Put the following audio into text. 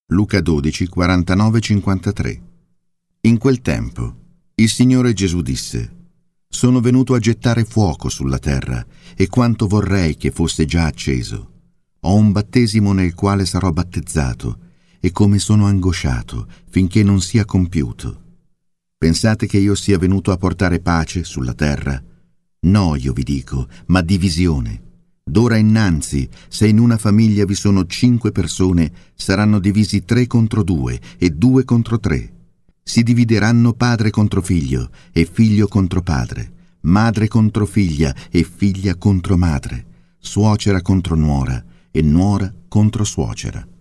Luca 12, 49-53. In quel tempo il Signore Gesù disse: «Sono venuto a gettare fuoco sulla terra, e quanto vorrei che fosse già acceso. Ho un battesimo nel quale sarò battezzato, e come sono angosciato finché non sia compiuto. Pensate che io sia venuto a portare pace sulla terra? No, io vi dico, ma divisione. D'ora innanzi, se in una famiglia vi sono 5 persone, saranno divisi 3 contro 2 e 2 contro 3. Si divideranno padre contro figlio e figlio contro padre, madre contro figlia e figlia contro madre, suocera contro nuora e nuora contro suocera.